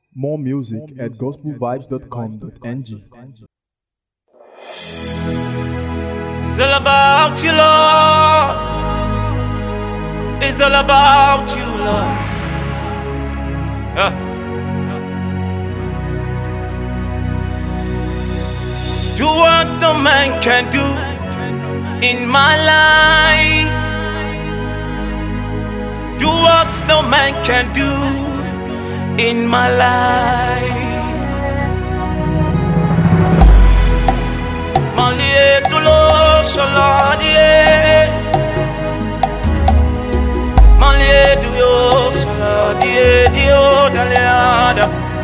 More music at gospelvibes.com.ng. It's all about you, Lord. It's all about you, Lord. Do what no man can do in my life. Do what no man can do in my life. Malie tu lo saladie, malie tu yo saladie dio daleada.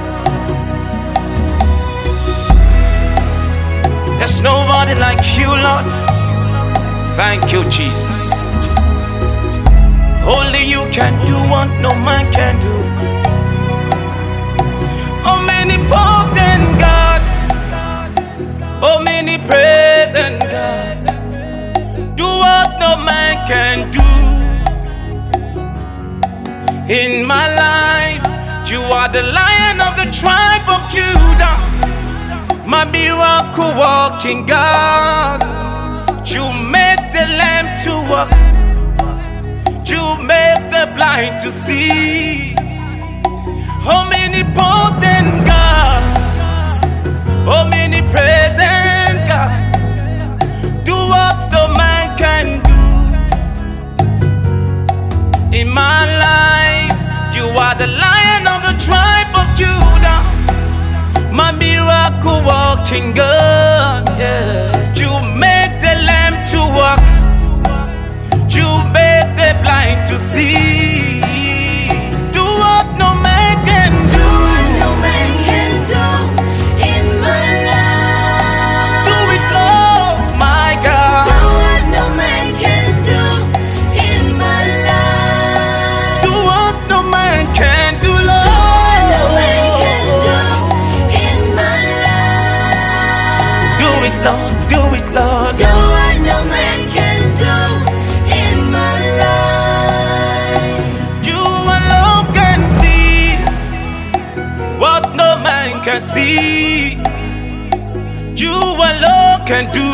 There's nobody like you, Lord. Thank you, Jesus. Only you can do what no man can do. Omnipotent God, omnipresent God, do what no man can do. In my life, you are the Lion of the tribe of Judah, my miracle walking God. You make the lamb to walk, you make the blind to see. Omnipotent God, omnipresent God, do what no man can do. In my life, you are the Lion of the tribe of Judah, my miracle walking God. Yeah. You make the lamb to walk, you make the blind to see. Do what no man can do. Do what no man can do in my life. Do it, Lord, my God. Do what no man can do in my life. Do what no man can do, Lord. Do what no man can do in my life. Do it, Lord. Do it, Lord. Do what no man can do in my life. You alone can see what no man can see. You alone can do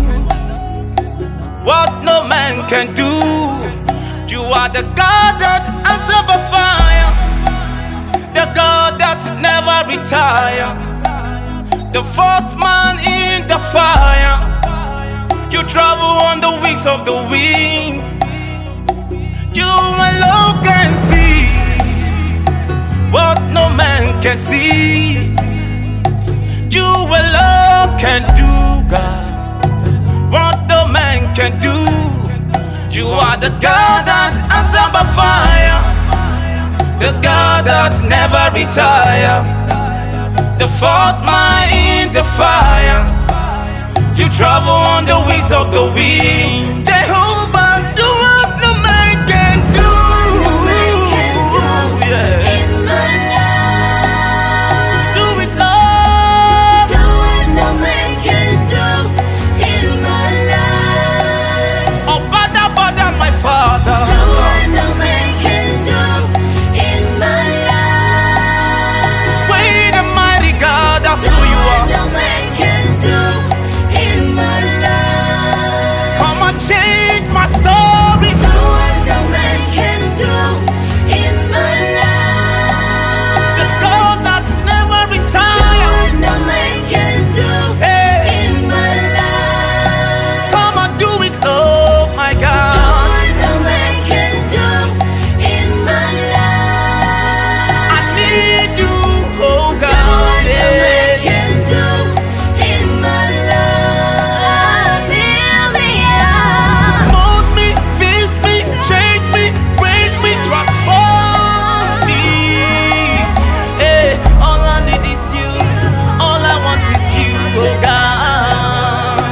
what no man can do. You are the God that answers by fire, the God that never retire, the fourth man in the fire. You travel on the wings of the wind. You alone can see what no man can see. You alone can do, God, what no man can do. You are the God that answers by fire, the God that never retire, the fourth man in the fire. You travel on the wings of the wind. Jehovah, do what no man can do. Do what no man can do Yeah. in my life. Do it, Lord. Do what no man can do in my life. Oh, bada, bada, my Father. Do what no man can do in my life. Wait, the mighty God, that's Do who you what are. no man can do in my life. Come and change my story. Do what no man can do in my life. The God that never Do retires. what no man can do Hey, in my life. come and do it, oh my Do God. what no man can do in my life. I need you, oh Do God. what no man Yeah. can do in my life. Fill me up. Mold me, fix me, change me, raise me, transform me. Hey, all I need is you. All I want is you, oh God.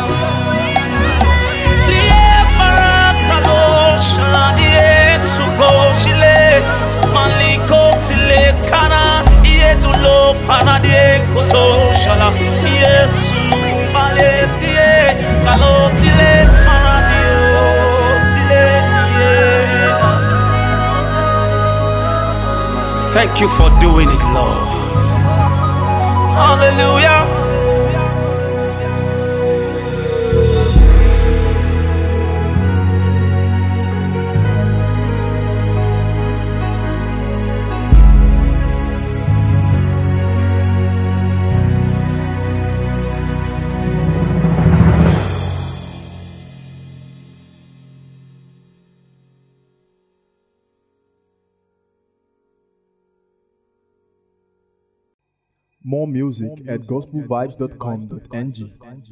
Lie parakalo shaladi suko shile maliko sile kana iedulo panade koto shala yesu baletie kalo dile panadio sile yeah. Thank you for doing it, Lord. More music at gospelvibes.com.ng.